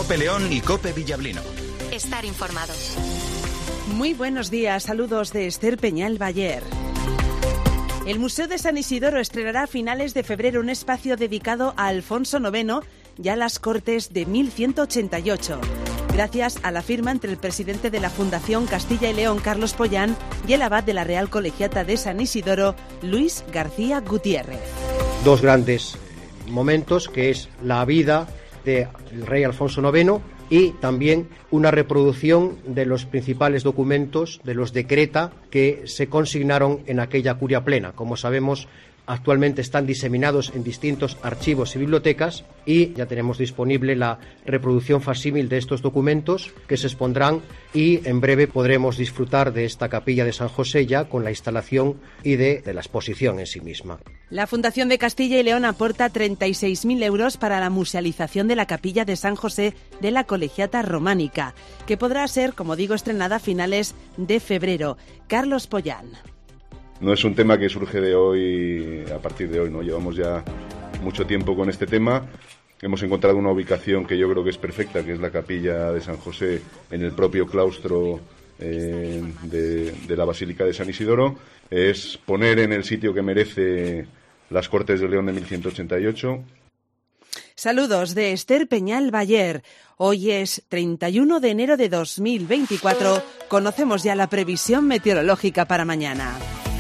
COPE León y COPE Villablino. Estar informado. Muy buenos días, saludos de Esther Peñal Bayer. El Museo de San Isidoro estrenará a finales de febrero un espacio dedicado a Alfonso IX y a las Cortes de 1188, gracias a la firma entre el presidente de la Fundación Castilla y León, Carlos Pollán, y el abad de la Real Colegiata de San Isidoro, Luis García Gutiérrez. Dos grandes momentos, que es la vida del rey Alfonso IX y también una reproducción de los principales documentos, de los decreta que se consignaron en aquella curia plena. Como sabemos, actualmente están diseminados en distintos archivos y bibliotecas y ya tenemos disponible la reproducción facsímil de estos documentos que se expondrán y en breve podremos disfrutar de esta capilla de San José ya con la instalación y de la exposición en sí misma. La Fundación de Castilla y León aporta 36.000 euros para la musealización de la capilla de San José de la Colegiata Románica, que podrá ser, como digo, estrenada a finales de febrero. Carlos Pollán. No es un tema que surge de hoy, a partir de hoy, ¿no? Llevamos ya mucho tiempo con este tema. Hemos encontrado una ubicación que yo creo que es perfecta, que es la capilla de San José en el propio claustro de la Basílica de San Isidoro. Es poner en el sitio que merece las Cortes de León de 1188. Saludos de Esther Peñal Bayer. Hoy es 31 de enero de 2024. Conocemos ya la previsión meteorológica para mañana.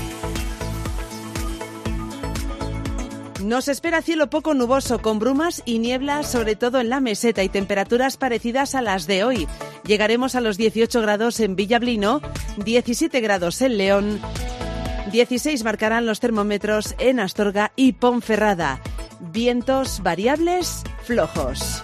Nos espera cielo poco nuboso, con brumas y niebla, sobre todo en la meseta, y temperaturas parecidas a las de hoy. Llegaremos a los 18 grados en Villablino, 17 grados en León, 16 marcarán los termómetros en Astorga y Ponferrada. Vientos variables, flojos.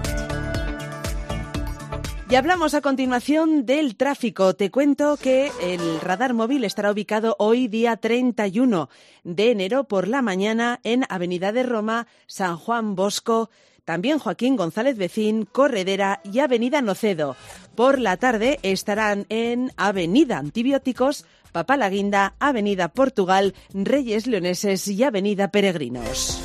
Y hablamos a continuación del tráfico. Te cuento que el radar móvil estará ubicado hoy, día 31 de enero, por la mañana en Avenida de Roma, San Juan Bosco, también Joaquín González Becín, Corredera y Avenida Nocedo. Por la tarde estarán en Avenida Antibióticos, Papalaguinda, Avenida Portugal, Reyes Leoneses y Avenida Peregrinos.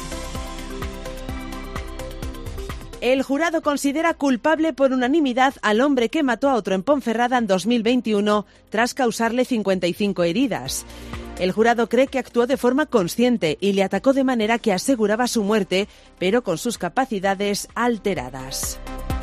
El jurado considera culpable por unanimidad al hombre que mató a otro en Ponferrada en 2021 tras causarle 55 heridas. El jurado cree que actuó de forma consciente y le atacó de manera que aseguraba su muerte, pero con sus capacidades alteradas.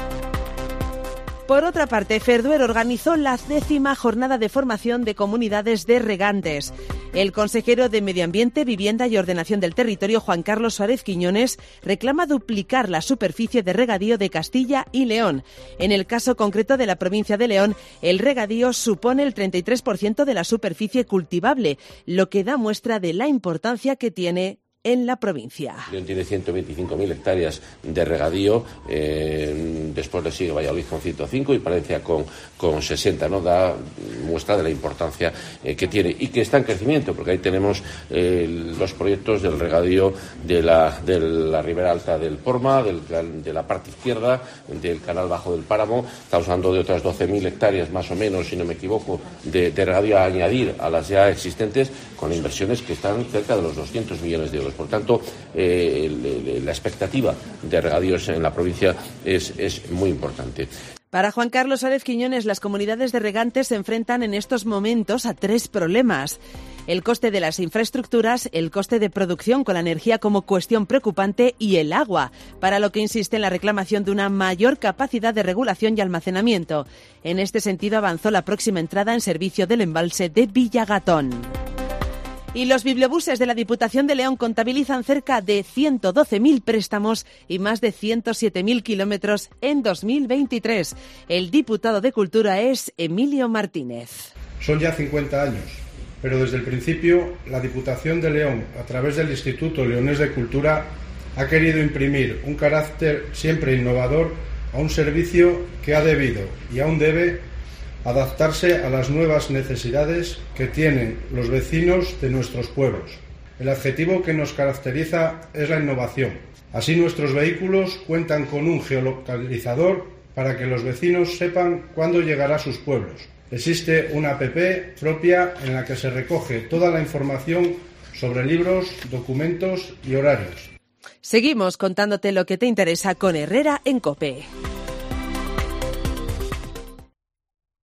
Por otra parte, Ferduer organizó la 10ª jornada de formación de comunidades de regantes. El consejero de Medio Ambiente, Vivienda y Ordenación del Territorio, Juan Carlos Suárez Quiñones, reclama duplicar la superficie de regadío de Castilla y León. En el caso concreto de la provincia de León, el regadío supone el 33% de la superficie cultivable, lo que da muestra de la importancia que tiene en la provincia. León tiene 125.000 hectáreas de regadío, después le sigue Valladolid con 105 y Palencia con 60, ¿no? Da muestra de la importancia que tiene y que está en crecimiento, porque ahí tenemos los proyectos del regadío de la ribera alta del Porma, de la parte izquierda, del canal bajo del Páramo. Estamos hablando de otras 12.000 hectáreas más o menos, si no me equivoco, de regadío a añadir a las ya existentes, con inversiones que están cerca de los 200 millones de euros. Por tanto, la expectativa de regadíos en la provincia es muy importante. Para Juan Carlos Suárez Quiñones, las comunidades de regantes se enfrentan en estos momentos a 3 problemas. El coste de las infraestructuras, el coste de producción con la energía como cuestión preocupante y el agua, para lo que insiste en la reclamación de una mayor capacidad de regulación y almacenamiento. En este sentido, avanzó la próxima entrada en servicio del embalse de Villagatón. Y los bibliobuses de la Diputación de León contabilizan cerca de 112.000 préstamos y más de 107.000 kilómetros en 2023. El diputado de Cultura es Emilio Martínez. Son ya 50 años, pero desde el principio la Diputación de León, a través del Instituto Leonés de Cultura, ha querido imprimir un carácter siempre innovador a un servicio que ha debido y aún debe adaptarse a las nuevas necesidades que tienen los vecinos de nuestros pueblos. El adjetivo que nos caracteriza es la innovación. Así nuestros vehículos cuentan con un geolocalizador para que los vecinos sepan cuándo llegará a sus pueblos. Existe una app propia en la que se recoge toda la información sobre libros, documentos y horarios. Seguimos contándote lo que te interesa con Herrera en COPE.